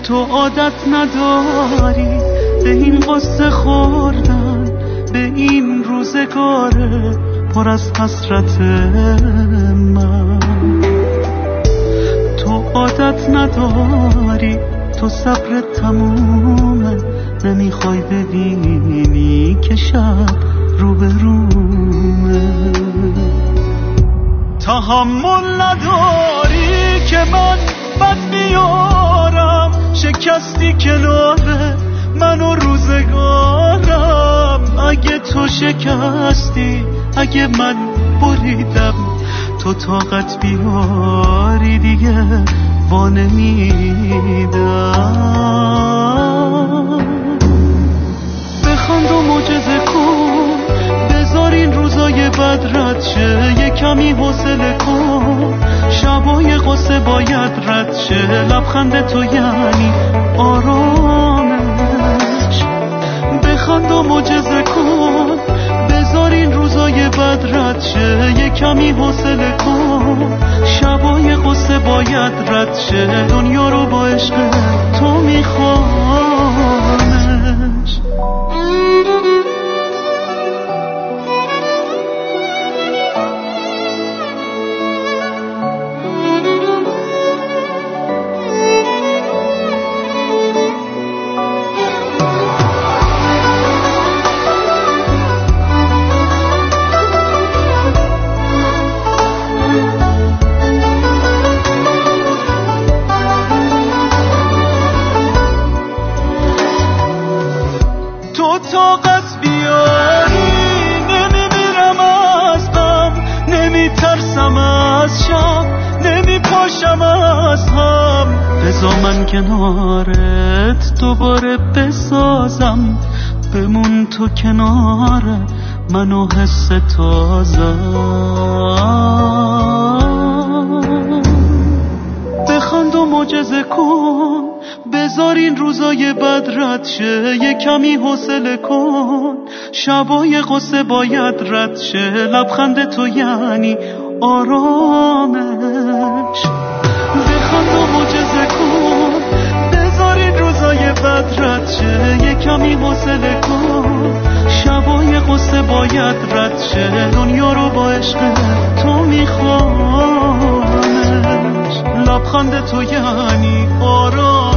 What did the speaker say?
تو عادت نداری به این قصه خوردن، به این روزگار پر از حسرت من. تو عادت نداری، تو صبر تمومه، نمیخوای ببینی که شب رو به رومه. تحمل نداری که من بد میارم، شکستی کنار من و روزگارم. اگه تو شکستی، اگه من بریدم، تو طاقت بیاری دیگه وانمیدم. بخند و معجزه کن، بذار این روزای بد رد شه. یه کمی حوصله کن، شبای قصه باید رد شه. لبخند تو یعنی آرامش. بخند و معجزه کن، بذار این روزای بد رد شه. یه کمی حوصله کن، شبای قصه باید رد شه. دنیا رو با عشق تو میخوامش. طاقت بیاری، نمیمیرم از غم، نمیترسم از شب، نمیپاشم از هم. بذار من کنارت دوباره بسازم، بمون تو کنار منو حس تازم. بخند و معجزه کن، بذار این روزای بد رد شه. یه کمی حوصله کن، شبای قصه باید رد شه. لبخند تو یعنی آرامش. بخند و معجزه کن، بذار این روزای بد رد شه. یه کمی حوصله کن، شبای قصه باید رد شه. دنیا رو با عشق تو میخوامش. لبخند تو یعنی آرامش.